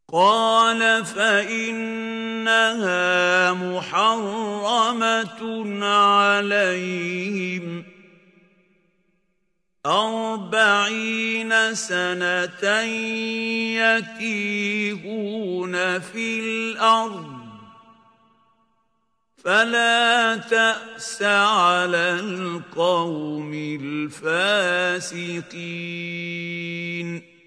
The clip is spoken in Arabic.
قال فإنها محرمة عليهم 40 سنة يتيهون في الأرض فلا تأس على القوم الفاسقين